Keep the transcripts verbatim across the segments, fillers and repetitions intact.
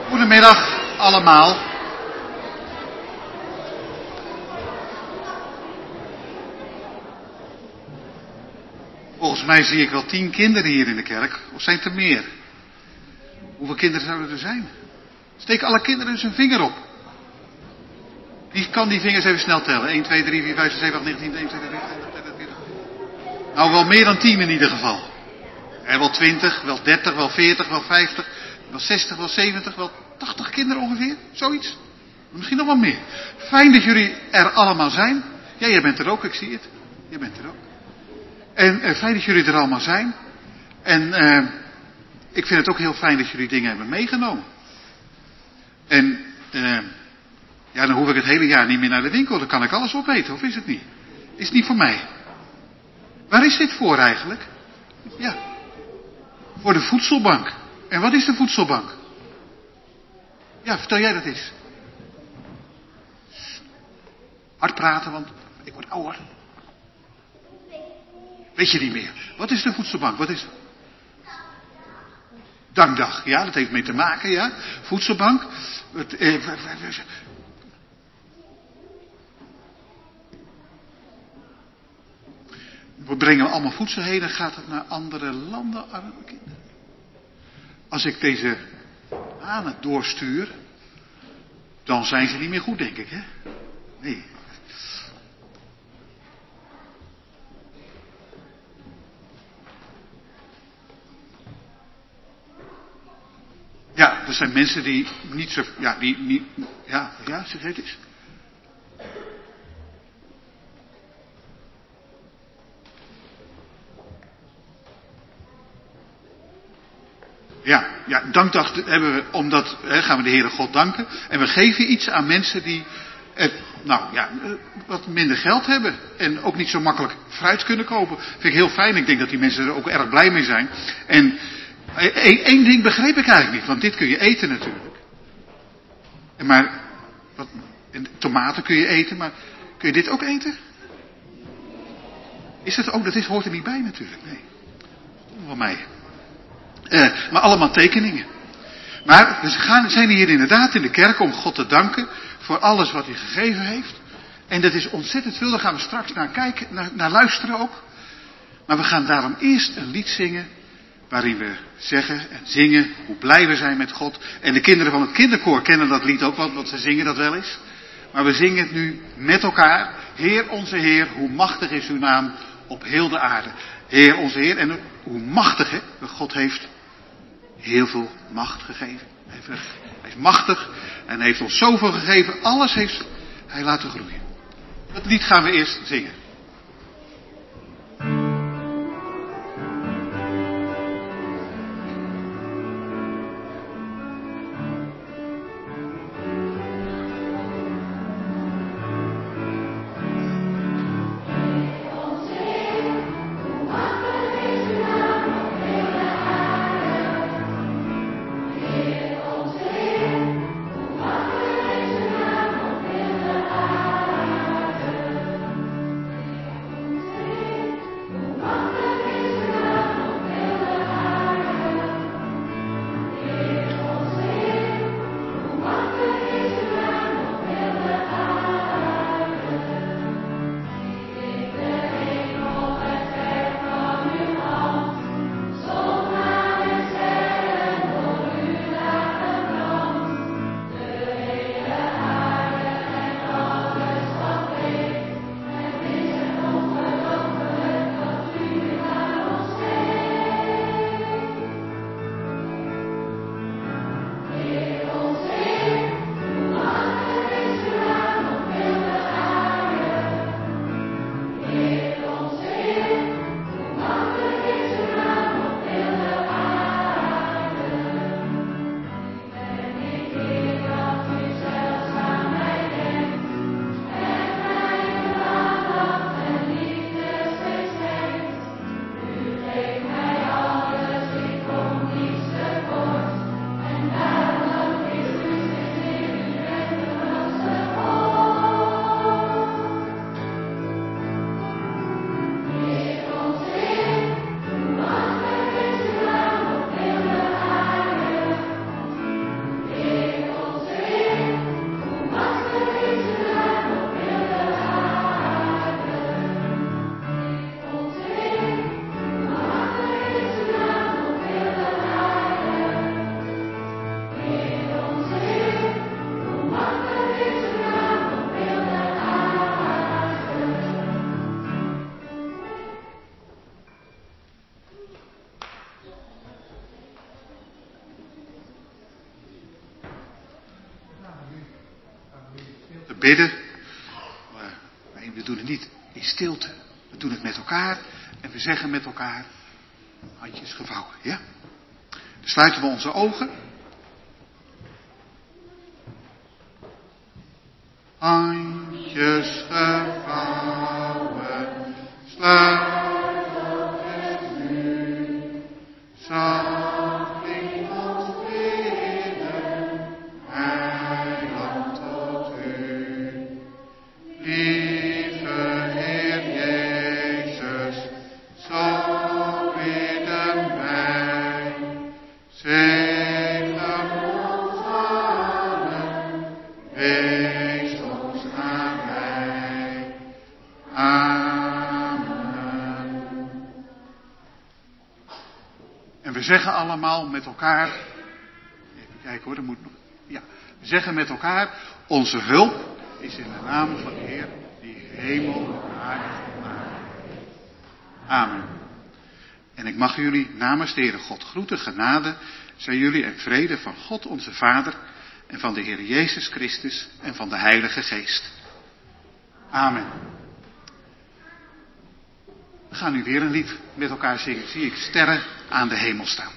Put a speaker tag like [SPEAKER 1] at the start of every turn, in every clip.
[SPEAKER 1] Goedemiddag allemaal. Volgens mij zie ik wel tien kinderen hier in de kerk. Of zijn het er meer? Hoeveel kinderen zouden er zijn? Steek alle kinderen eens een vinger op. Wie kan die vingers even snel tellen? één, twee, drie, vier, vijf, zes, zeven, acht, negen, tien, één, twee, drie, vier, vijf, zes, zeven, acht, negen, tien. Nou, wel meer dan tien in ieder geval. Er wel twintig, wel dertig, wel veertig, wel vijftig, wel zestig, wel zeventig, wel tachtig kinderen ongeveer. Zoiets. Misschien nog wel meer. Fijn dat jullie er allemaal zijn. Ja, jij bent er ook, ik zie het. Jij bent er ook. En uh, fijn dat jullie er allemaal zijn. En uh, ik vind het ook heel fijn dat jullie dingen hebben meegenomen. En uh, ja, dan hoef ik het hele jaar niet meer naar de winkel. Dan kan ik alles opeten, of is het niet? Is het niet voor mij? Waar is dit voor eigenlijk? Ja, voor de voedselbank. En wat is de voedselbank? Ja, vertel jij dat eens. Hard praten, want ik word ouder. Weet je niet meer. Wat is de voedselbank? Wat is het? Dankdag, ja, dat heeft mee te maken, ja. Voedselbank. Het, eh, we brengen allemaal voedsel heen en gaat het naar andere landen, arme kinderen. Als ik deze hanen doorstuur, dan zijn ze niet meer goed, denk ik, hè? Nee. Ja, er zijn mensen die niet zo, ja, die niet, ja, ja, zeg het eens. Ja, ja, dankdag hebben we, omdat, hè, gaan we de Heere God danken. En we geven iets aan mensen die, eh, nou ja, eh, wat minder geld hebben. En ook niet zo makkelijk fruit kunnen kopen. Vind ik heel fijn. Ik denk dat die mensen er ook erg blij mee zijn. En één ding begreep ik eigenlijk niet. Want dit kun je eten natuurlijk. En maar, wat, en tomaten kun je eten, maar kun je dit ook eten? Is dat ook, dat is, hoort er niet bij natuurlijk. Nee. Van mij. Uh, maar allemaal tekeningen. Maar we gaan, zijn hier inderdaad in de kerk om God te danken voor alles wat hij gegeven heeft. En dat is ontzettend veel, daar gaan we straks naar kijken, naar, naar luisteren ook. Maar we gaan daarom eerst een lied zingen waarin we zeggen en zingen hoe blij we zijn met God. En de kinderen van het kinderkoor kennen dat lied ook, want ze zingen dat wel eens. Maar we zingen het nu met elkaar. Heer onze Heer, hoe machtig is uw naam op heel de aarde. Heer onze Heer, en hoe machtig, hè, God heeft heel veel macht gegeven. Hij, heeft, hij is machtig en heeft ons zoveel gegeven. Alles heeft hij laten groeien. Dat lied gaan we eerst zingen. we bidden. We, nee, we doen het niet in stilte. We doen het met elkaar. En we zeggen met elkaar, handjes gevouwen, ja? Dan sluiten we onze ogen. Handjes gevouwen, sluit ogen nu, zacht in ons bidden, heiland tot u. Lieve Heer Jezus, zo bidden wij, zegen ons allen, wees ons nabij. Amen. En we zeggen allemaal met elkaar, even kijken hoor, dat moet nog, ja, we zeggen met elkaar, onze hulp is in de naam van de Heer, die hemel en aarde gemaakt heeft. Amen. En ik mag jullie namens de Heere God groeten, genade, zijn jullie en vrede van God onze Vader en van de Heer Jezus Christus en van de Heilige Geest. Amen. We gaan nu weer een lied met elkaar zingen. Zie ik sterren aan de hemel staan.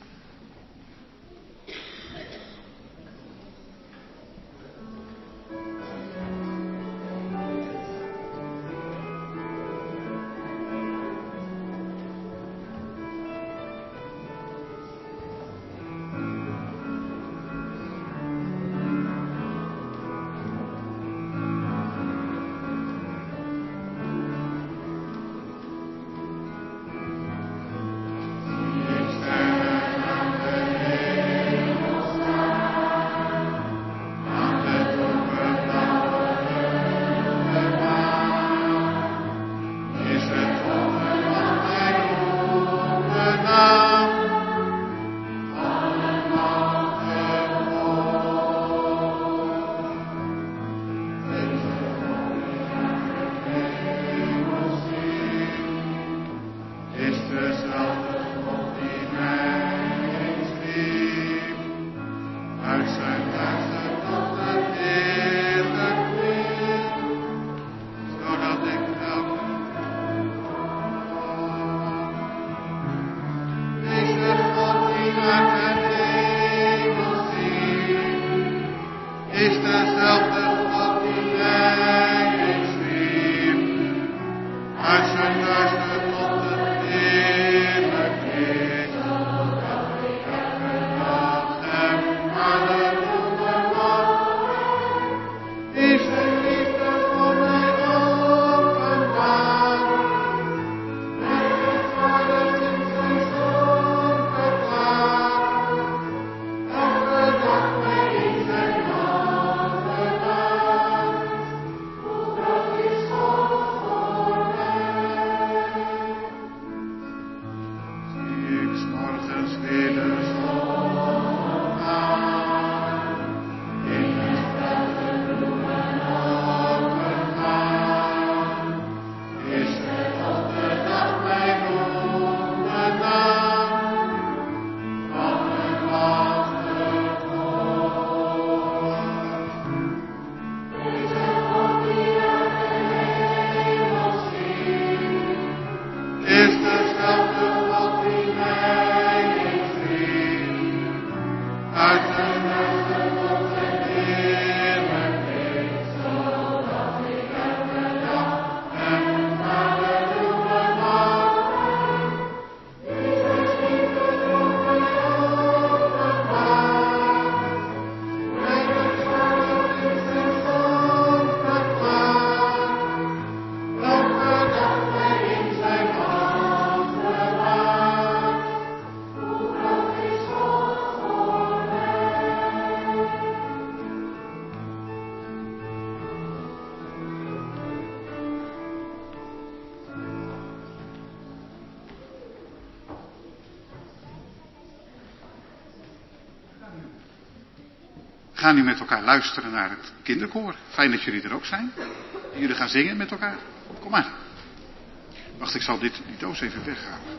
[SPEAKER 1] We gaan nu met elkaar luisteren naar het kinderkoor. Fijn dat jullie er ook zijn. En jullie gaan zingen met elkaar. Kom maar. Wacht, ik zal dit, die doos even weghalen.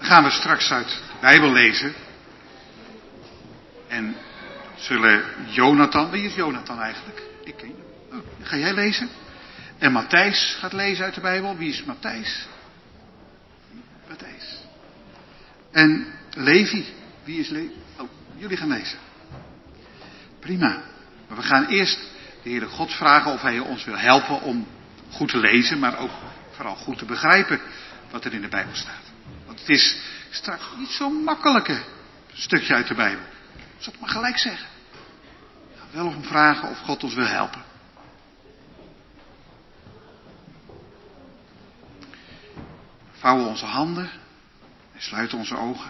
[SPEAKER 1] gaan we straks uit de Bijbel lezen. En zullen Jonathan, wie is Jonathan eigenlijk? Ik ken hem. Oh, ga jij lezen? En Matthijs gaat lezen uit de Bijbel. Wie is Matthijs? Matthijs. En Levi. Wie is Levi? Oh, jullie gaan lezen. Prima. Maar we gaan eerst de Heere God vragen of Hij ons wil helpen om goed te lezen, maar ook vooral goed te begrijpen wat er in de Bijbel staat. Want het is straks niet zo'n makkelijke stukje uit de Bijbel. Ik zal het maar gelijk zeggen. Ik ga wel om vragen of God ons wil helpen. We vouwen onze handen en sluiten onze ogen.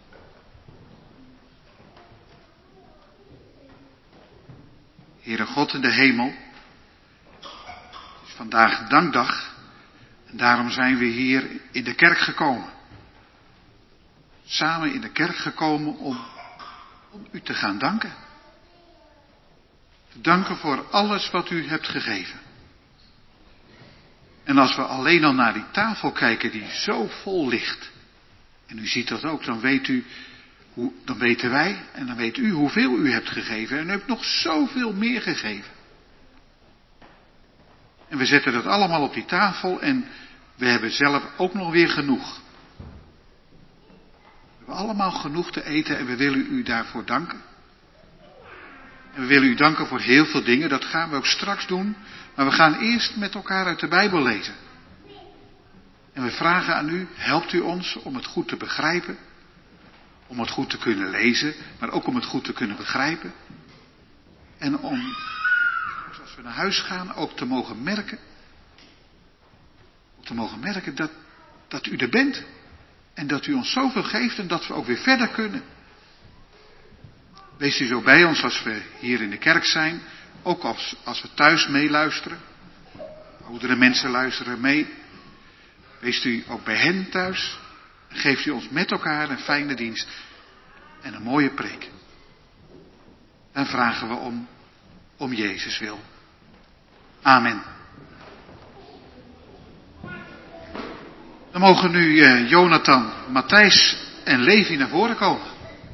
[SPEAKER 1] Heere God in de hemel, het is vandaag dankdag en daarom zijn we hier in de kerk gekomen. Samen in de kerk gekomen om, om u te gaan danken. Te danken voor alles wat u hebt gegeven. En als we alleen al naar die tafel kijken die zo vol ligt, en u ziet dat ook, dan weet u, hoe, dan weten wij en dan weet u hoeveel u hebt gegeven. En u hebt nog zoveel meer gegeven. En we zetten dat allemaal op die tafel en we hebben zelf ook nog weer genoeg. We hebben allemaal genoeg te eten en we willen u daarvoor danken. En we willen u danken voor heel veel dingen, dat gaan we ook straks doen. Maar we gaan eerst met elkaar uit de Bijbel lezen. En we vragen aan u, helpt u ons om het goed te begrijpen. Om het goed te kunnen lezen, maar ook om het goed te kunnen begrijpen. En om, als we naar huis gaan, ook te mogen merken. Ook te mogen merken dat, dat u er bent. En dat u ons zoveel geeft en dat we ook weer verder kunnen. Wees u zo bij ons als we hier in de kerk zijn. Ook als, als we thuis meeluisteren. Oudere mensen luisteren mee. Wees u ook bij hen thuis. En geeft u ons met elkaar een fijne dienst. En een mooie preek. En vragen we om, om Jezus wil. Amen. Dan mogen nu uh, Jonathan, Matthijs en Levi naar voren komen.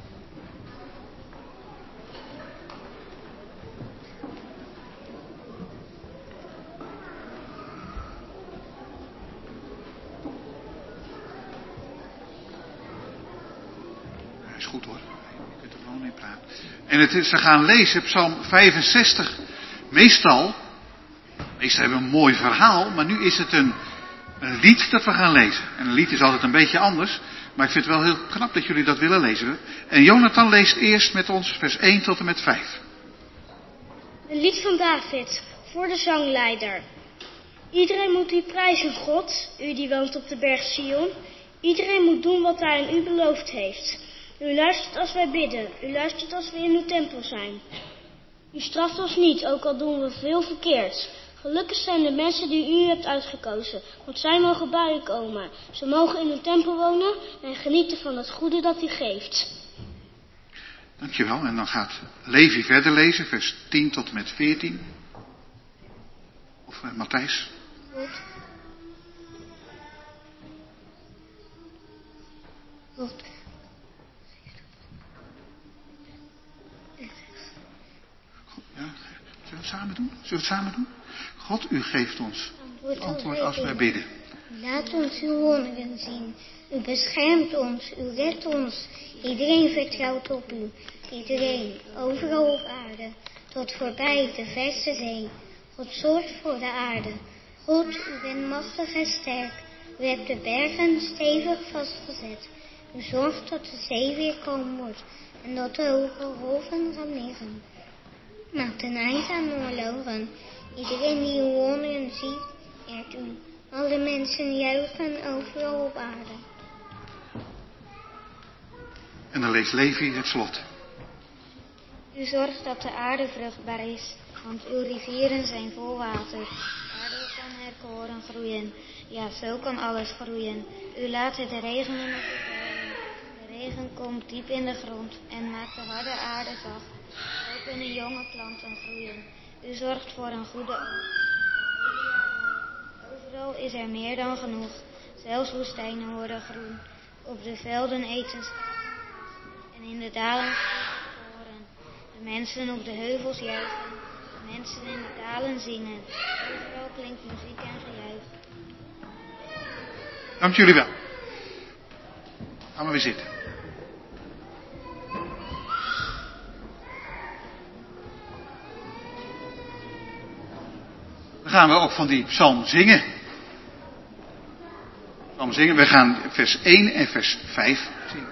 [SPEAKER 1] En het is, ze gaan lezen Psalm vijfenzestig. Meestal, meestal hebben we een mooi verhaal, maar nu is het een, een lied dat we gaan lezen. En een lied is altijd een beetje anders, maar ik vind het wel heel knap dat jullie dat willen lezen. En Jonathan leest eerst met ons vers één tot en met vijf.
[SPEAKER 2] Een lied van David, voor de zangleider. Iedereen moet u prijzen, God, u die woont op de berg Sion. Iedereen moet doen wat hij aan u beloofd heeft. U luistert als wij bidden, u luistert als we in uw tempel zijn. U straft ons niet, ook al doen we veel verkeerd. Gelukkig zijn de mensen die u hebt uitgekozen, want zij mogen bij u komen. Ze mogen in uw tempel wonen en genieten van het goede dat u geeft.
[SPEAKER 1] Dankjewel, en dan gaat Levi verder lezen, vers tien tot en met veertien. Of uh, Matthijs.
[SPEAKER 2] Goed. Goed.
[SPEAKER 1] Ja, zullen we het samen doen? Zullen we het samen doen? God, u geeft ons het antwoord als wij bidden.
[SPEAKER 3] Laat ons uw wonderen zien. U beschermt ons, u redt ons. Iedereen vertrouwt op u. Iedereen, overal op aarde. Tot voorbij de verse zee. God zorgt voor de aarde. God, u bent machtig en sterk. U hebt de bergen stevig vastgezet. U zorgt dat de zee weer kalm wordt. En dat de hoge golven gaan liggen. Maakt een eind aan oorlogen. Iedereen die uw wonderen ziet, eert u. Alle mensen juichen overal op aarde.
[SPEAKER 1] En dan leest Levi het slot.
[SPEAKER 3] U zorgt dat de aarde vruchtbaar is, want uw rivieren zijn vol water. Daardoor kan er koren groeien. Ja, zo kan alles groeien. U laat het regenen op de velden. De regen komt diep in de grond en maakt de harde aarde zacht. Zo kunnen jonge planten groeien. U zorgt voor een goede oogst. Overal is er meer dan genoeg. Zelfs woestijnen worden groen. Op de velden eten schapen en in de dalen koren. De mensen op de heuvels juichen, de mensen in de dalen zingen. Overal klinkt muziek en gejuich.
[SPEAKER 1] Dank jullie wel. Gaan we weer zitten. Dan gaan we ook van die psalm zingen. Psalm zingen. We gaan vers één en vers vijf zingen.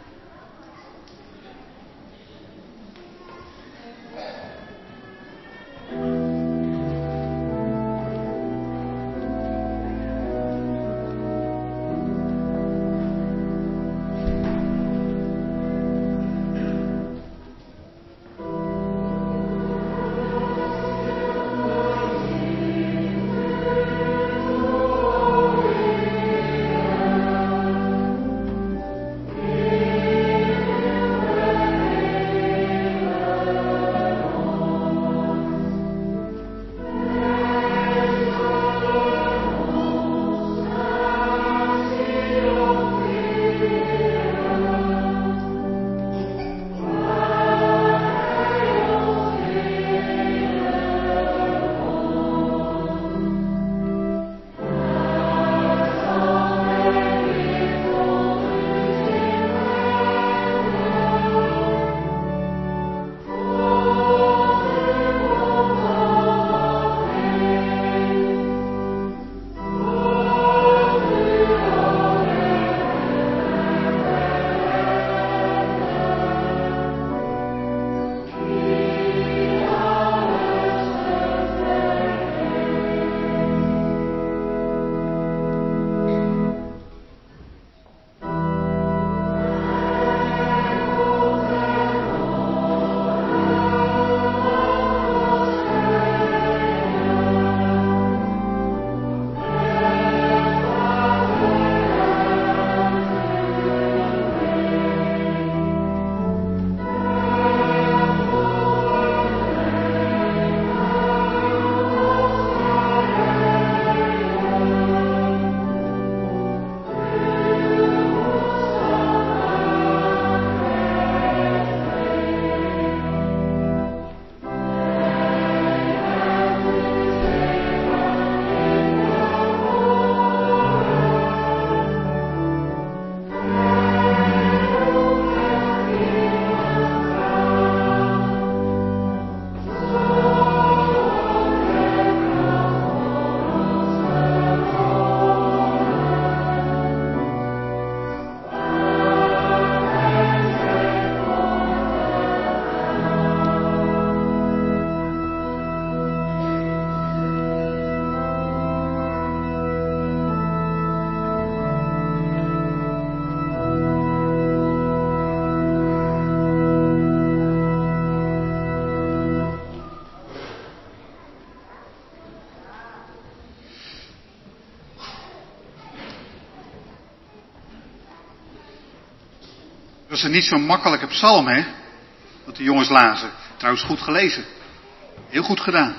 [SPEAKER 1] Dat is een niet zo'n makkelijke psalm, hè? Wat de jongens lazen. Trouwens goed gelezen. Heel goed gedaan.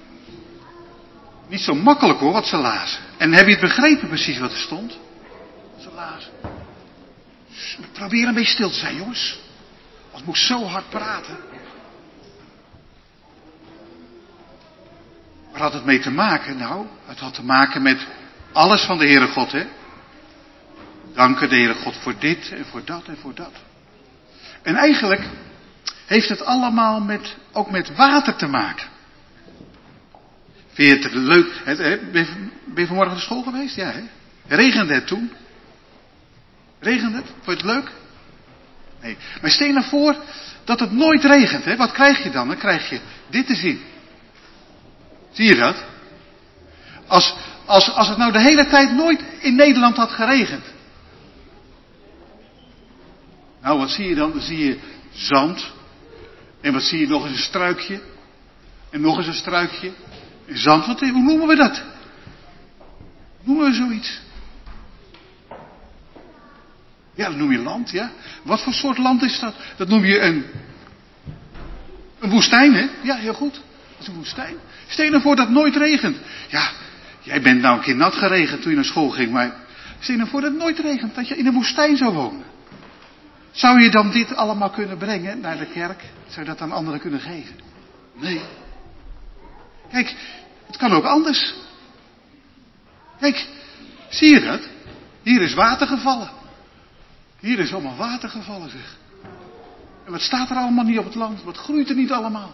[SPEAKER 1] Niet zo makkelijk hoor, wat ze lazen. En heb je het begrepen precies wat er stond? Wat ze lazen. Probeer een beetje stil te zijn, jongens. Want ik moet zo hard praten. Waar had het mee te maken? Nou, het had te maken met alles van de Heere God, hè? Danken de Heere God voor dit en voor dat en voor dat. En eigenlijk heeft het allemaal met, ook met water te maken. Vind je het leuk? Ben je vanmorgen naar school geweest? Ja, hè? Regende het toen? Regende het? Vond je het leuk? Nee. Maar stel je nou voor dat het nooit regent, hè? Wat krijg je dan? Dan krijg je dit te zien. Zie je dat? Als, als, als het nou de hele tijd nooit in Nederland had geregend. Nou, wat zie je dan? Dan zie je zand. En wat zie je nog eens een struikje. En nog eens een struikje. En zand, wat, hoe noemen we dat? Hoe noemen we zoiets? Ja, dat noem je land, ja. Wat voor soort land is dat? Dat noem je een... Een woestijn, hè? Ja, heel goed. Dat is een woestijn. Stel je nou voor dat het nooit regent. Ja, jij bent nou een keer nat geregend toen je naar school ging, maar stel je voor dat het nooit regent, dat je in een woestijn zou wonen. Zou je dan dit allemaal kunnen brengen naar de kerk? Zou je dat aan anderen kunnen geven? Nee. Kijk, het kan ook anders. Kijk, zie je dat? Hier is water gevallen. Hier is allemaal water gevallen, zeg. En wat staat er allemaal niet op het land? Wat groeit er niet allemaal?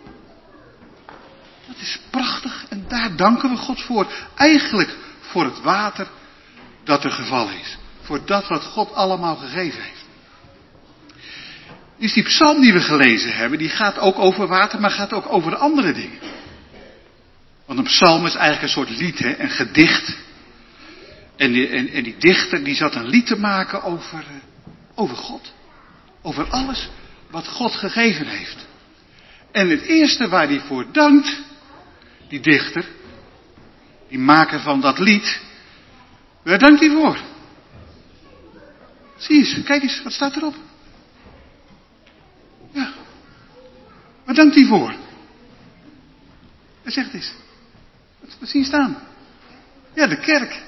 [SPEAKER 1] Dat is prachtig en daar danken we God voor. Eigenlijk voor het water dat er gevallen is. Voor dat wat God allemaal gegeven heeft. Dus die psalm die we gelezen hebben, die gaat ook over water, maar gaat ook over andere dingen. Want een psalm is eigenlijk een soort lied, hè, een gedicht. En die, en, en die dichter die zat een lied te maken over, uh, over God. Over alles wat God gegeven heeft. En het eerste waar hij voor dankt, die dichter, die maker van dat lied, waar dankt hij voor? Zie eens, kijk eens, wat staat erop? Ja, waar dankt hij voor? Hij zegt eens, wat zie je staan? Ja, de kerk.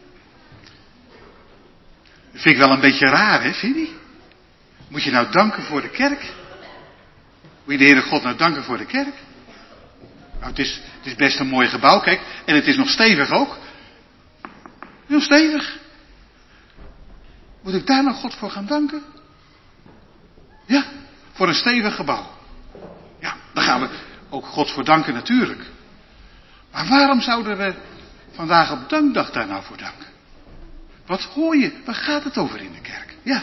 [SPEAKER 1] Dat vind ik wel een beetje raar, hè, vind je? Moet je nou danken voor de kerk? Moet je de Heere God nou danken voor de kerk? Nou, het is, het is best een mooi gebouw, kijk. En het is nog stevig ook. Heel stevig. Moet ik daar nou God voor gaan danken? Ja, voor een stevig gebouw. Ja, daar gaan we ook God voor danken natuurlijk. Maar waarom zouden we vandaag op dankdag daar nou voor danken? Wat hoor je? Waar gaat het over in de kerk? Ja.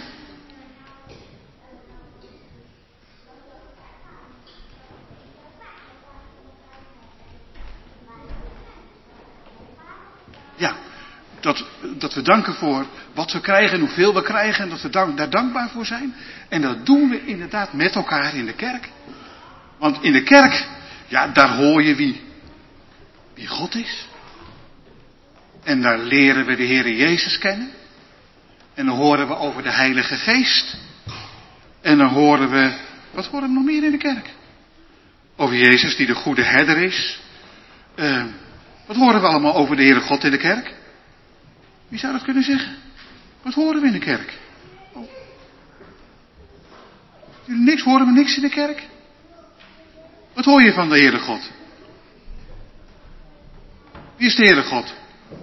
[SPEAKER 1] Ja, dat, dat we danken voor wat we krijgen en hoeveel we krijgen en dat we dank, daar dankbaar voor zijn. En dat doen we inderdaad met elkaar in de kerk. Want in de kerk, ja, daar hoor je wie, wie God is. En daar leren we de Heere Jezus kennen. En dan horen we over de Heilige Geest. En dan horen we, wat horen we nog meer in de kerk? Over Jezus die de goede herder is. Uh, wat horen we allemaal over de Heere God in de kerk? Wie zou dat kunnen zeggen? Wat horen we in de kerk? Oh. Niks, horen we niks in de kerk? Wat hoor je van de Heere God? Wie is de Heere God?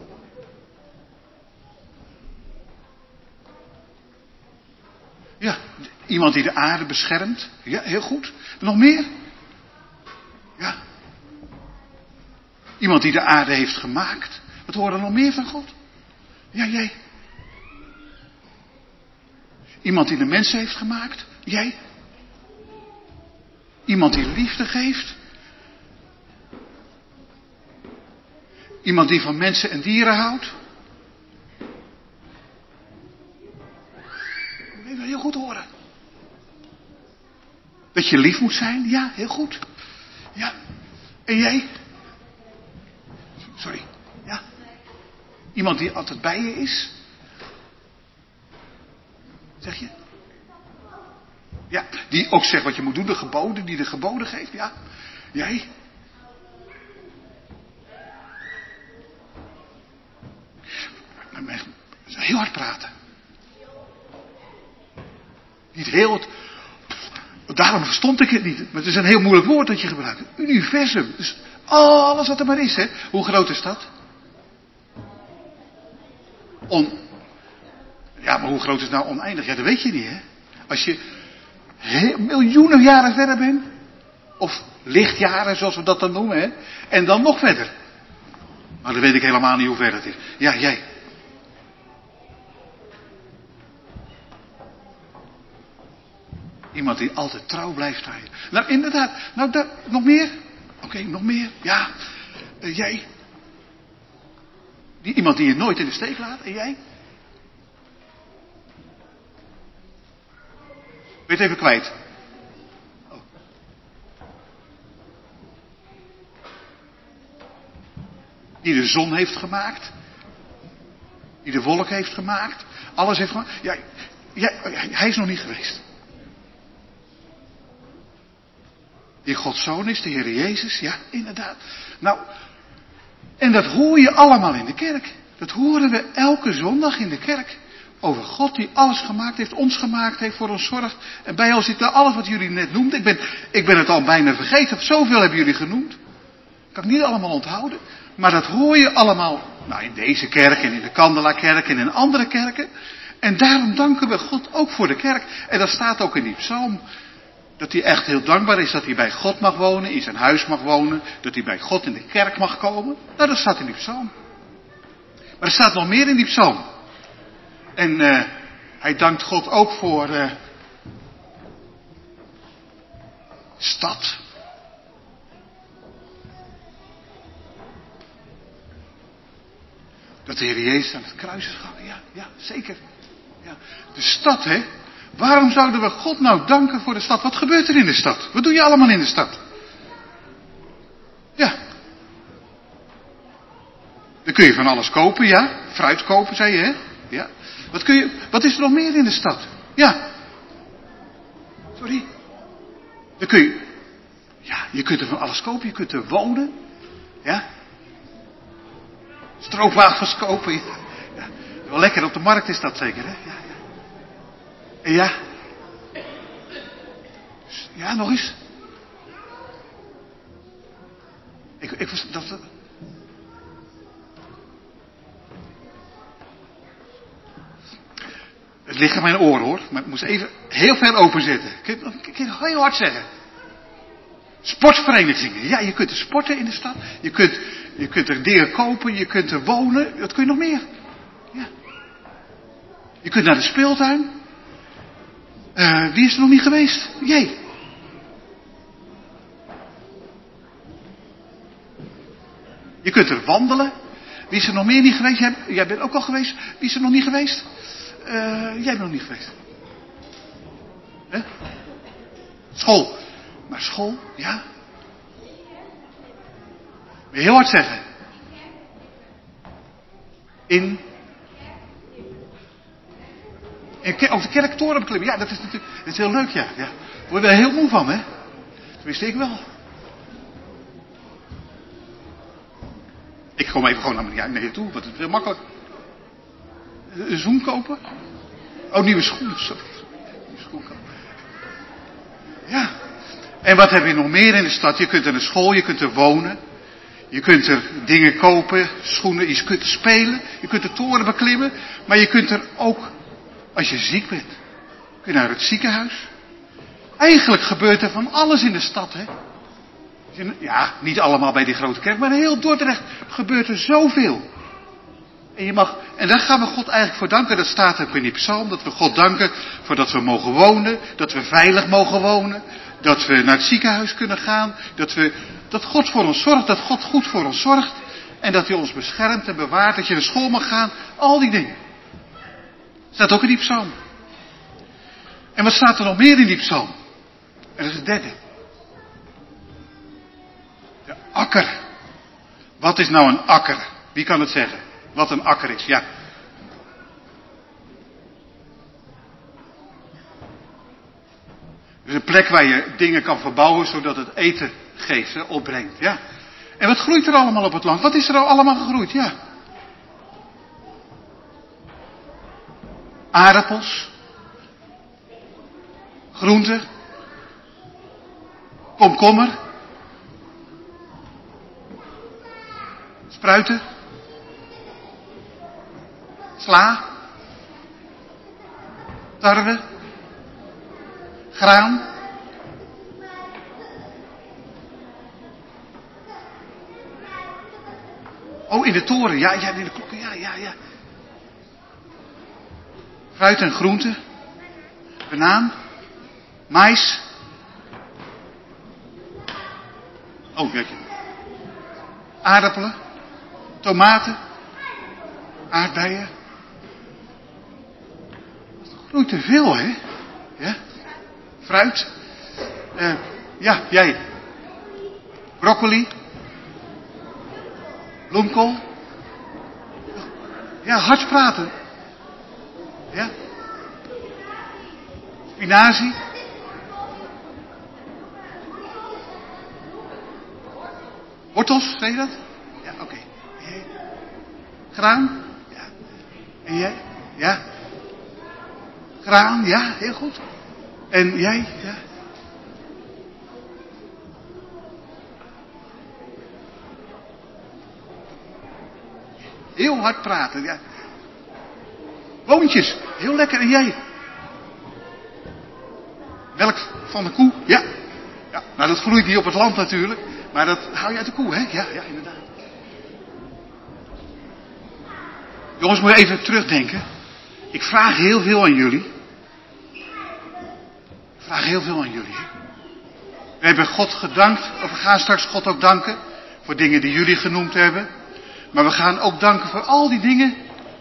[SPEAKER 1] Ja, iemand die de aarde beschermt. Ja, heel goed. Nog meer? Ja. Iemand die de aarde heeft gemaakt. Wat horen we nog meer van God? Ja, jij. Iemand die de mensen heeft gemaakt. Jij. Iemand die liefde geeft. Iemand die van mensen en dieren houdt. Dat wil je heel goed horen. Dat je lief moet zijn. Ja, heel goed. Ja. En jij? Sorry. Ja. Iemand die altijd bij je is. Zeg je? Ja, die ook zegt wat je moet doen, de geboden, die de geboden geeft, ja. Jij? Heel hard praten. Niet heel... Daarom verstond ik het niet. Maar het is een heel moeilijk woord dat je gebruikt. Universum. Dus alles wat er maar is, hè. Hoe groot is dat? On... Ja, maar hoe groot is nou oneindig? Ja, dat weet je niet, hè. Als je heel, miljoenen jaren verder bent. Of lichtjaren, zoals we dat dan noemen, hè. En dan nog verder. Maar dan weet ik helemaal niet hoe ver het is. Ja, jij. Iemand die altijd trouw blijft aan je. Nou, inderdaad. Nou, daar, nog meer? Oké, okay, nog meer? Ja. Uh, jij. Die, iemand die je nooit in de steek laat. En jij? Ben je het even kwijt? Oh. Die de zon heeft gemaakt. Die de wolk heeft gemaakt. Alles heeft gemaakt. Ja, ja, hij is nog niet geweest. Die Gods Zoon is, de Heer Jezus. Ja, inderdaad. Nou, en dat hoor je allemaal in de kerk. Dat horen we elke zondag in de kerk. Over God die alles gemaakt heeft, ons gemaakt heeft, voor ons zorgt. En bij ons zit daar alles wat jullie net noemden. Ik ben, ik ben het al bijna vergeten. Zoveel hebben jullie genoemd. Kan ik niet allemaal onthouden. Maar dat hoor je allemaal nou, in deze kerk en in de Kandelakerk en in andere kerken. En daarom danken we God ook voor de kerk. En dat staat ook in die psalm. Dat hij echt heel dankbaar is dat hij bij God mag wonen, in zijn huis mag wonen. Dat hij bij God in de kerk mag komen. Nou, dat staat in die psalm. Maar er staat nog meer in die psalm. En uh, hij dankt God ook voor uh, stad. Dat de Heer Jezus aan het kruis is gegaan. Ja, ja, zeker. Ja. De stad, hè. Waarom zouden we God nou danken voor de stad? Wat gebeurt er in de stad? Wat doe je allemaal in de stad? Ja. Dan kun je van alles kopen, ja. Fruit kopen, zei je, hè. Ja. Wat kun je, wat is er nog meer in de stad? Ja. Sorry. Dan kun je, ja, je kunt er van alles kopen. Je kunt er wonen. Ja. Stroopwafels kopen. Ja. Ja. Wel lekker op de markt is dat zeker, hè. Ja, ja. En ja. Ja, nog eens. Ik, ik was, dat, het ligt aan mijn oren hoor, maar ik moest even heel ver openzetten. Kun je het heel hard zeggen? Sportverenigingen. Ja, je kunt er sporten in de stad. Je kunt, je kunt er dingen kopen, je kunt er wonen. Wat kun je nog meer? Ja. Je kunt naar de speeltuin. Uh, wie is er nog niet geweest? Jij. Je kunt er wandelen. Wie is er nog meer niet geweest? Jij, jij bent ook al geweest. Wie is er nog niet geweest? Uh, jij bent nog niet geweest. Hè? School. Maar school, ja. Wil je heel hard zeggen? In... in op de kerktoren beklimmen. Ja, dat is natuurlijk dat is heel leuk, ja. ja. Daar word je er heel moe van, hè? Dat wist ik wel. Ik kom even gewoon naar me toe, want het is heel makkelijk. Een zoen kopen? Oh, nieuwe schoenen, sorry. Nieuwe schoen kopen. Ja. En wat heb je nog meer in de stad? Je kunt er naar school, je kunt er wonen. Je kunt er dingen kopen, schoenen, je kunt er spelen. Je kunt de toren beklimmen. Maar je kunt er ook, als je ziek bent, kun je naar het ziekenhuis. Eigenlijk gebeurt er van alles in de stad, hè. Ja, niet allemaal bij die grote kerk, maar in heel Dordrecht gebeurt er zoveel. En, je mag, en daar gaan we God eigenlijk voor danken. Dat staat ook in die psalm. Dat we God danken voor dat we mogen wonen. Dat we veilig mogen wonen. Dat we naar het ziekenhuis kunnen gaan. Dat, we, dat God voor ons zorgt. Dat God goed voor ons zorgt. En dat hij ons beschermt en bewaart. Dat je naar school mag gaan. Al die dingen. Staat ook in die psalm. En wat staat er nog meer in die psalm? En dat is het derde. De akker. Wat is nou een akker? Wie kan het zeggen? Wat een akker is, ja. Dus een plek waar je dingen kan verbouwen zodat het eten geeft, hè, opbrengt, ja. En wat groeit er allemaal op het land? Wat is er allemaal gegroeid, ja. Aardappels. Groenten. Komkommer. Spruiten. Sla. Tarwe. Graan. Oh, in de toren. Ja, ja, in de klokken. Ja, ja, ja. Fruit en groenten. Banaan. Mais. Oh, kijk. Aardappelen. Tomaten. Aardbeien. Groeit te veel, hè? Ja. Fruit. Uh, ja, jij. Broccoli. Bloemkool. Ja, hard praten. Ja. Spinazie. Wortels, zei je dat? Ja, oké. Okay. Graan. En jij? Ja? Graan, ja, heel goed. En jij? Ja? Heel hard praten, ja. Boontjes, heel lekker. En jij? Melk van de koe, ja. Ja. Nou, dat groeit niet op het land natuurlijk. Maar dat haal je uit de koe, hè? Ja, ja, inderdaad. Jongens, moet je even terugdenken. Ik vraag heel veel aan jullie. Ik vraag heel veel aan jullie. Hè? We hebben God gedankt, of we gaan straks God ook danken voor dingen die jullie genoemd hebben. Maar we gaan ook danken voor al die dingen.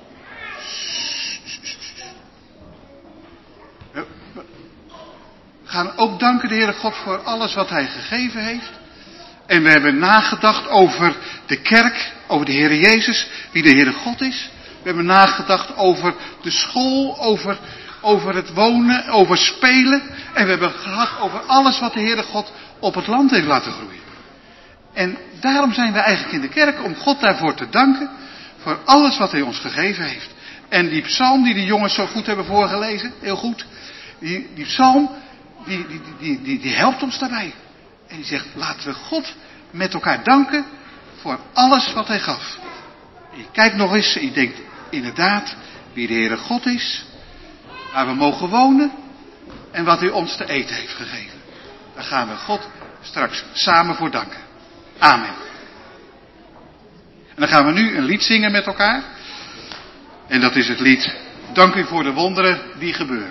[SPEAKER 1] We gaan ook danken de Heere God voor alles wat Hij gegeven heeft. En we hebben nagedacht over de kerk, over de Heere Jezus, wie de Heere God is. We hebben nagedacht over de school, over, over het wonen, over spelen. En we hebben gehad over alles wat de Heere God op het land heeft laten groeien. En daarom zijn we eigenlijk in de kerk, om God daarvoor te danken, voor alles wat Hij ons gegeven heeft. En die psalm die de jongens zo goed hebben voorgelezen, heel goed, die, die psalm, die, die, die, die, die helpt ons daarbij. En die zegt, laten we God met elkaar danken voor alles wat Hij gaf. En je kijkt nog eens en je denkt, inderdaad, wie de Heere God is, waar we mogen wonen en wat Hij ons te eten heeft gegeven. Daar gaan we God straks samen voor danken. Amen. En dan gaan we nu een lied zingen met elkaar. En dat is het lied, Dank u voor de wonderen die gebeuren.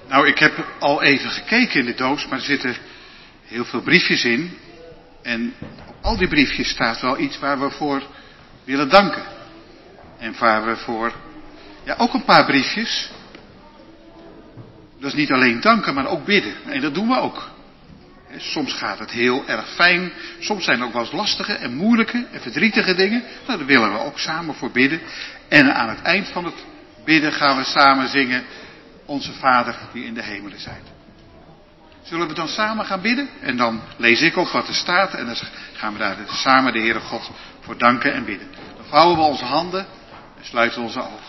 [SPEAKER 1] Nou, ik heb al even gekeken in de doos, maar er zitten heel veel briefjes in. En op al die briefjes staat wel iets waar we voor willen danken. En waar we voor, ja, ook een paar briefjes. Dat is niet alleen danken, maar ook bidden. En dat doen we ook. Soms gaat het heel erg fijn. Soms zijn er ook wel eens lastige en moeilijke en verdrietige dingen. Nou, daar willen we ook samen voor bidden. En aan het eind van het bidden gaan we samen zingen: Onze Vader die in de hemelen zijt. Zullen we dan samen gaan bidden? En dan lees ik op wat er staat. En dan gaan we daar samen de Heere God voor danken en bidden. Dan vouwen we onze handen en sluiten onze ogen.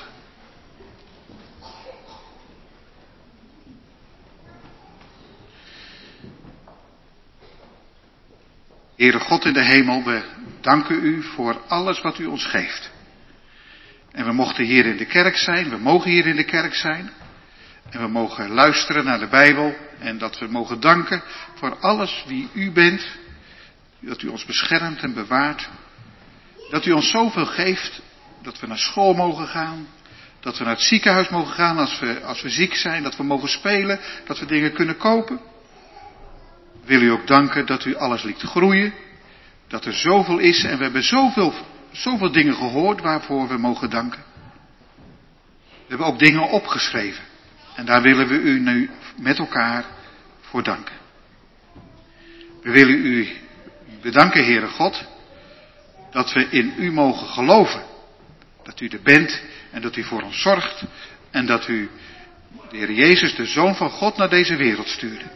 [SPEAKER 1] Heere God in de hemel, we danken u voor alles wat u ons geeft. En we mochten hier in de kerk zijn, we mogen hier in de kerk zijn. En we mogen luisteren naar de Bijbel en dat we mogen danken voor alles wie u bent. Dat u ons beschermt en bewaart. Dat u ons zoveel geeft, dat we naar school mogen gaan. Dat we naar het ziekenhuis mogen gaan als we, als we ziek zijn. Dat we mogen spelen, dat we dingen kunnen kopen. Wil u ook danken dat u alles liet groeien. Dat er zoveel is en we hebben zoveel, zoveel dingen gehoord waarvoor we mogen danken. We hebben ook dingen opgeschreven. En daar willen we u nu met elkaar voor danken. We willen u bedanken, Heere God, dat we in u mogen geloven. Dat u er bent en dat u voor ons zorgt. En dat u de Heer Jezus, de Zoon van God, naar deze wereld stuurde.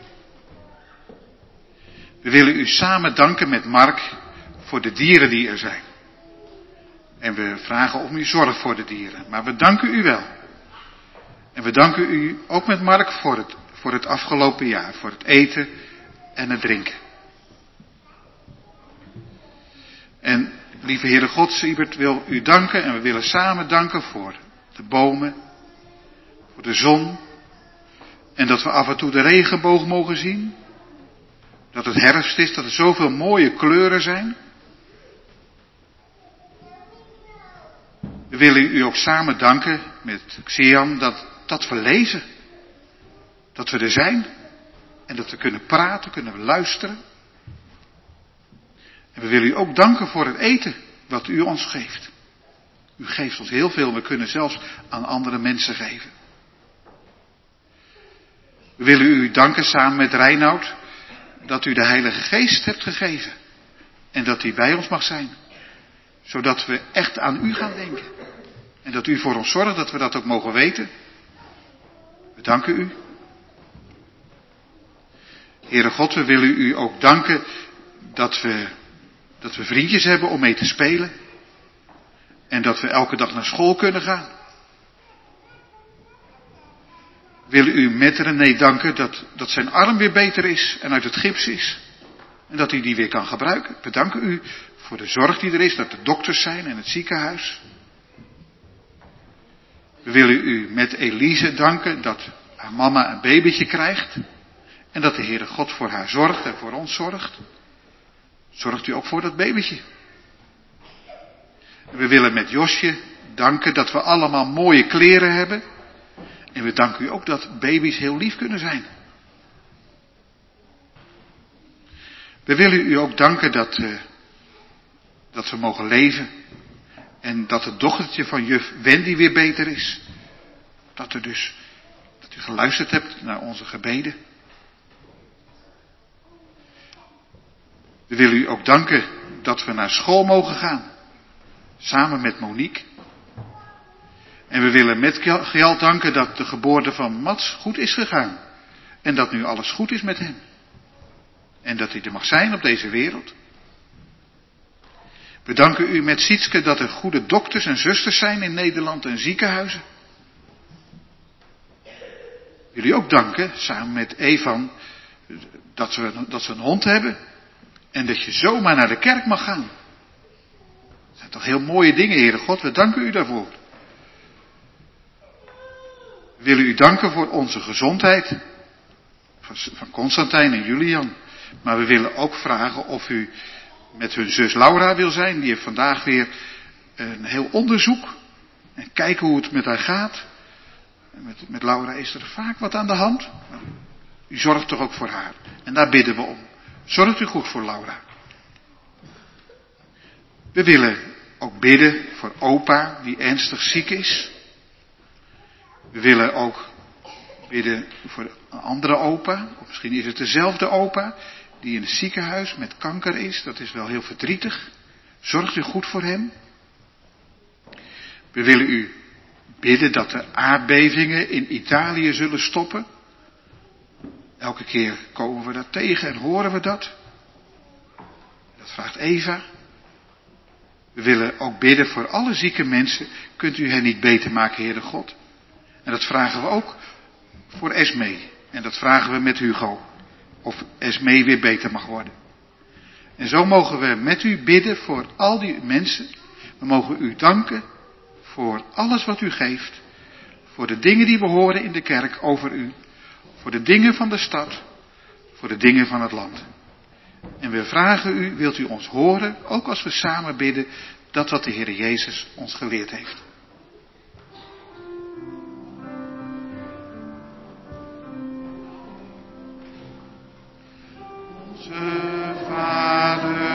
[SPEAKER 1] We willen u samen danken met Mark voor de dieren die er zijn. En we vragen om uw zorg voor de dieren. Maar we danken u wel. En we danken u ook met Mark voor het, voor het afgelopen jaar. Voor het eten en het drinken. En lieve Heere God, Siebert wil u danken. En we willen samen danken voor de bomen. Voor de zon. En dat we af en toe de regenboog mogen zien. Dat het herfst is, dat er zoveel mooie kleuren zijn. We willen u ook samen danken met Xian dat, dat we lezen. Dat we er zijn. En dat we kunnen praten, kunnen luisteren. En we willen u ook danken voor het eten wat u ons geeft. U geeft ons heel veel, we kunnen zelfs aan andere mensen geven. We willen u danken samen met Reinoud dat u de Heilige Geest hebt gegeven. En dat hij bij ons mag zijn. Zodat we echt aan u gaan denken. En dat u voor ons zorgt, dat we dat ook mogen weten. We danken u. Heere God, we willen u ook danken dat we, dat we vriendjes hebben om mee te spelen. En dat we elke dag naar school kunnen gaan. We willen u met René danken dat, dat zijn arm weer beter is en uit het gips is. En dat hij die weer kan gebruiken. We danken u voor de zorg die er is, dat er dokters zijn in het ziekenhuis. We willen u met Elise danken dat haar mama een babytje krijgt. En dat de Heere God voor haar zorgt en voor ons zorgt. Zorgt u ook voor dat babytje. En we willen met Josje danken dat we allemaal mooie kleren hebben. En we danken u ook dat baby's heel lief kunnen zijn. We willen u ook danken dat, uh, dat we mogen leven. En dat het dochtertje van juf Wendy weer beter is. Dat, er dus, dat u geluisterd hebt naar onze gebeden. We willen u ook danken dat we naar school mogen gaan. Samen met Monique. En we willen met geld danken dat de geboorte van Mats goed is gegaan. En dat nu alles goed is met hem. En dat hij er mag zijn op deze wereld. We danken u met Sietske dat er goede dokters en zusters zijn in Nederland en ziekenhuizen. We willen u ook danken, samen met Evan, dat we, dat we een hond hebben. En dat je zomaar naar de kerk mag gaan. Dat zijn toch heel mooie dingen, Heere God. We danken u daarvoor. We willen u danken voor onze gezondheid. Van Constantijn en Julian. Maar we willen ook vragen of u met hun zus Laura wil zijn. Die heeft vandaag weer een heel onderzoek. En kijken hoe het met haar gaat. Met, met Laura is er vaak wat aan de hand. U zorgt toch ook voor haar. En daar bidden we om. Zorgt u goed voor Laura. We willen ook bidden voor opa die ernstig ziek is. We willen ook bidden voor een andere opa. Of misschien is het dezelfde opa die in het ziekenhuis met kanker is. Dat is wel heel verdrietig. Zorgt u goed voor hem. We willen u bidden dat de aardbevingen in Italië zullen stoppen. Elke keer komen we dat tegen en horen we dat. Dat vraagt Eva. We willen ook bidden voor alle zieke mensen. Kunt u hen niet beter maken, Heere God? En dat vragen we ook voor Esmee. En dat vragen we met Hugo. Of Esmee weer beter mag worden. En zo mogen we met u bidden voor al die mensen. We mogen u danken voor alles wat u geeft. Voor de dingen die we horen in de kerk over u. Voor de dingen van de stad. Voor de dingen van het land. En we vragen u, wilt u ons horen, ook als we samen bidden, dat wat de Heer Jezus ons geleerd heeft. Onze Vader.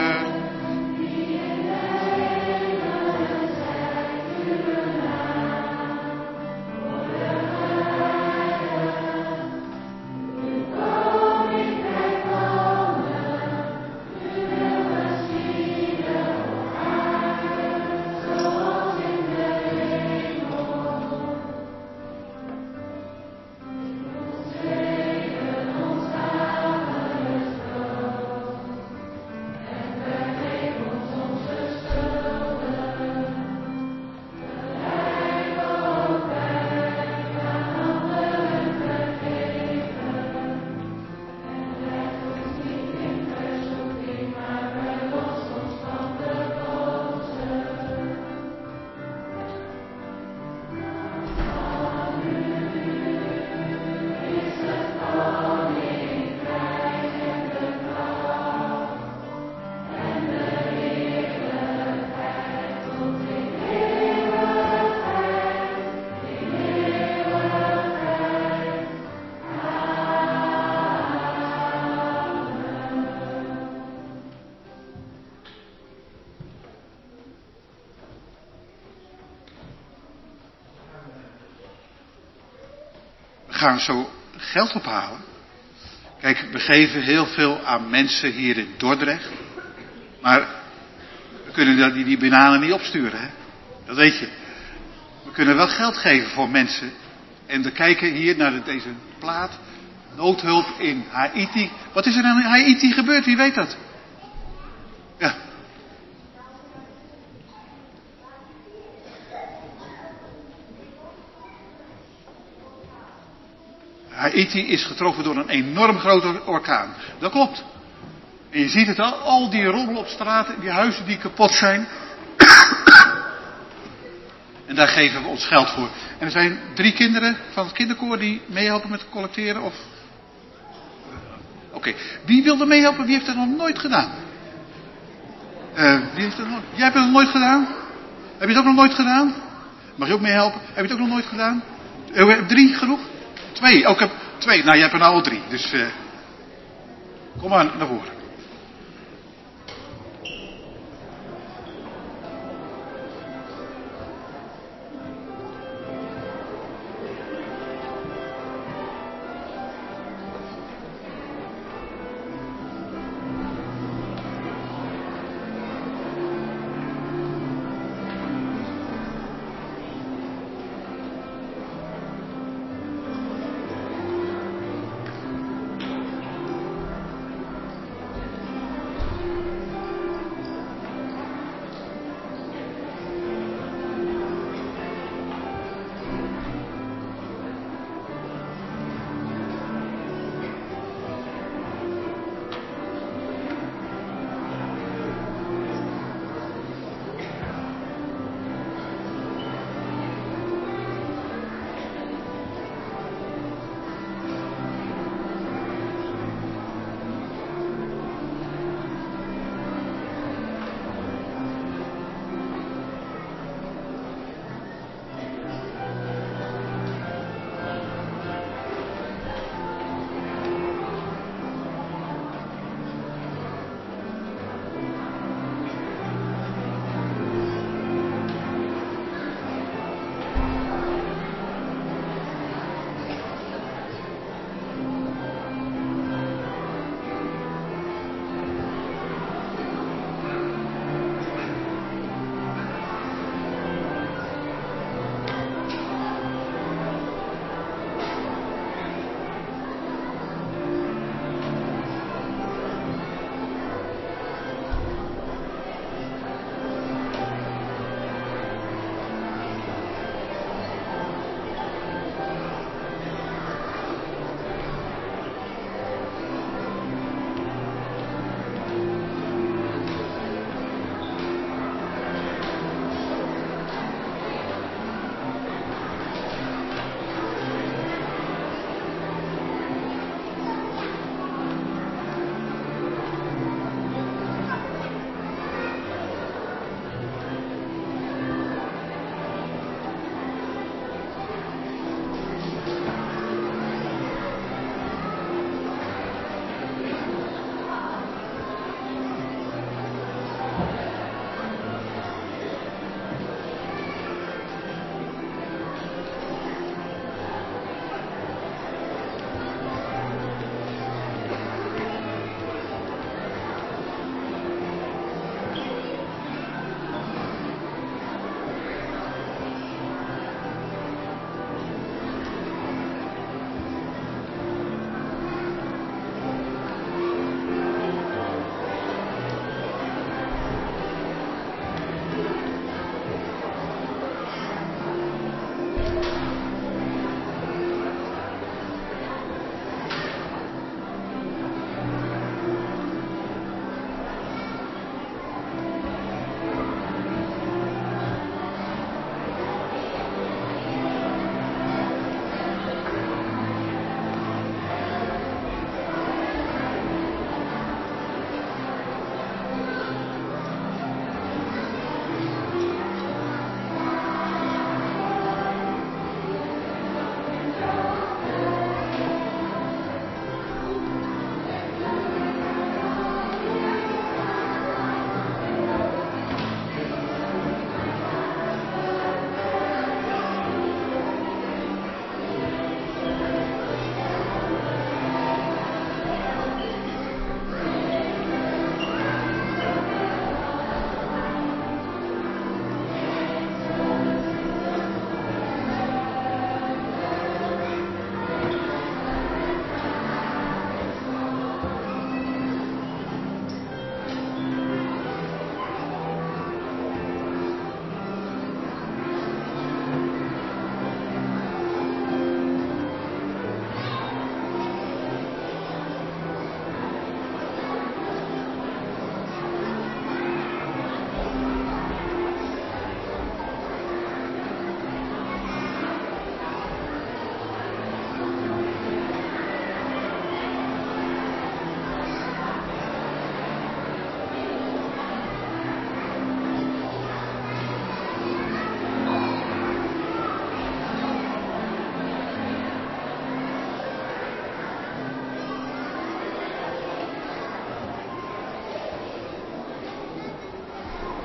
[SPEAKER 1] We gaan zo geld ophalen. Kijk, we geven heel veel aan mensen hier in Dordrecht. Maar we kunnen die, die bananen niet opsturen, hè? Dat weet je. We kunnen wel geld geven voor mensen. En we kijken hier naar deze plaat. Noodhulp in Haiti. Wat is er aan Haiti gebeurd? Wie weet dat? Ja. Haiti is getroffen door een enorm grote orkaan. Dat klopt. En je ziet het al, al die rommel op straat, die huizen die kapot zijn. En daar geven we ons geld voor. En er zijn drie kinderen van het kinderkoor die meehelpen met collecteren, of... Oké, okay. Wie wilde meehelpen? Wie heeft dat nog nooit gedaan? Uh, wie heeft dat nog... Jij hebt het nog nooit gedaan? Heb je het ook nog nooit gedaan? Mag je ook meehelpen? Heb je het ook nog nooit gedaan? Uh, drie genoeg? Twee, ook oh, heb twee. Nou, jij hebt er nou al drie. Dus uh, kom maar naar voren.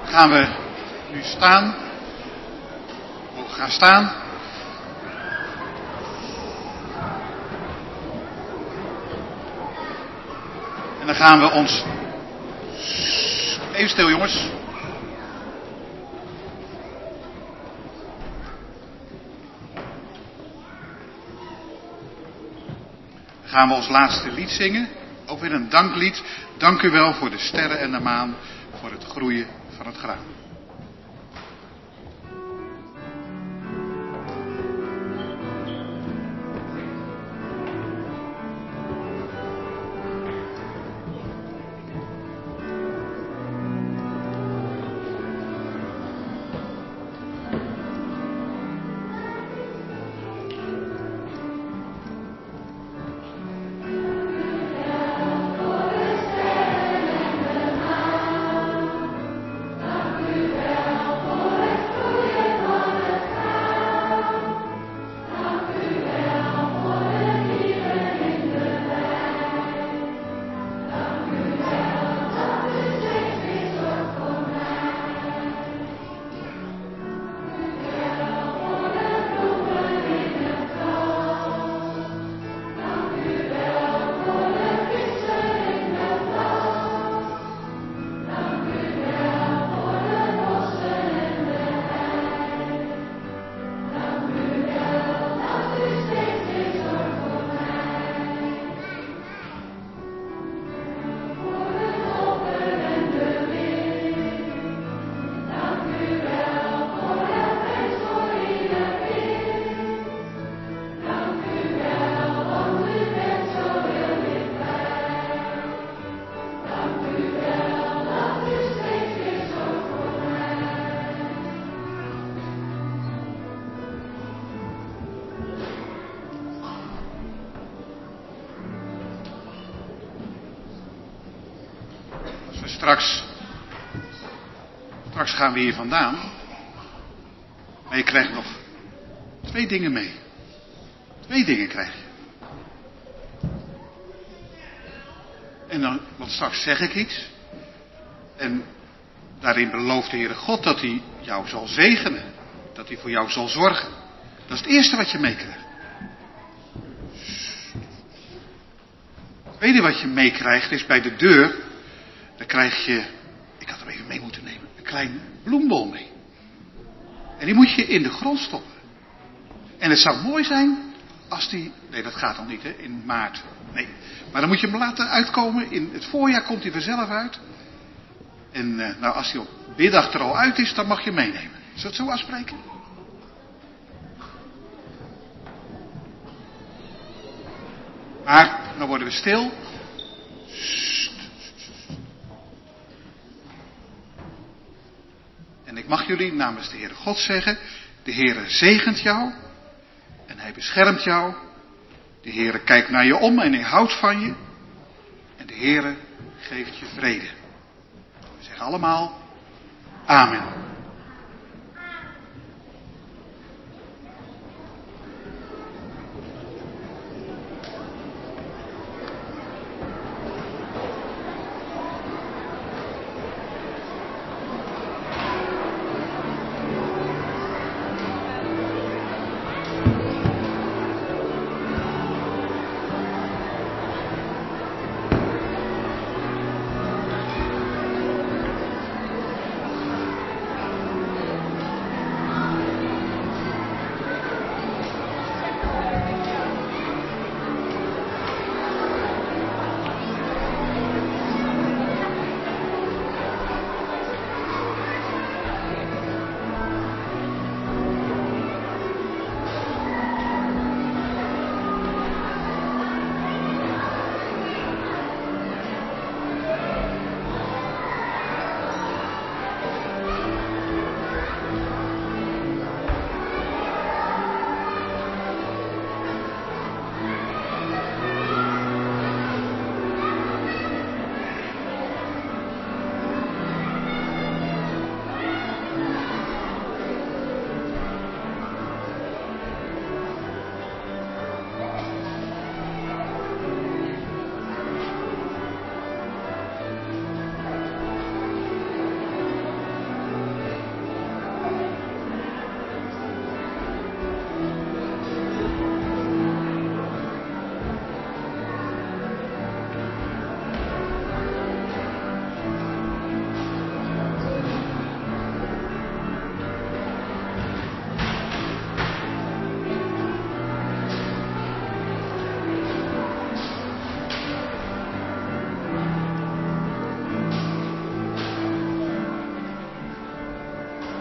[SPEAKER 1] gaan we nu staan. We gaan staan. En dan gaan we ons... Even stil, jongens. Dan gaan we ons laatste lied zingen. Ook weer een danklied. Dank u wel voor de sterren en de maan. Voor het groeien van het graan. Straks, straks gaan we hier vandaan. Maar je krijgt nog twee dingen mee. Twee dingen krijg je. En dan, want straks zeg ik iets. En daarin belooft de Heere God dat hij jou zal zegenen. Dat hij voor jou zal zorgen. Dat is het eerste wat je meekrijgt. Het tweede wat je meekrijgt is bij de deur. Dan krijg je, ik had hem even mee moeten nemen, een klein bloembol mee. En die moet je in de grond stoppen. En het zou mooi zijn als die, nee dat gaat dan niet hè, in maart. Nee, maar dan moet je hem laten uitkomen, in het voorjaar komt hij vanzelf uit. En uh, nou als hij op middag er al uit is, dan mag je hem meenemen. Zullen we het zo afspreken? Maar, dan worden we stil. En ik mag jullie namens de Heere God zeggen, de Heere zegent jou en hij beschermt jou. De Heere kijkt naar je om en hij houdt van je. En de Heere geeft je vrede. We zeggen allemaal, amen.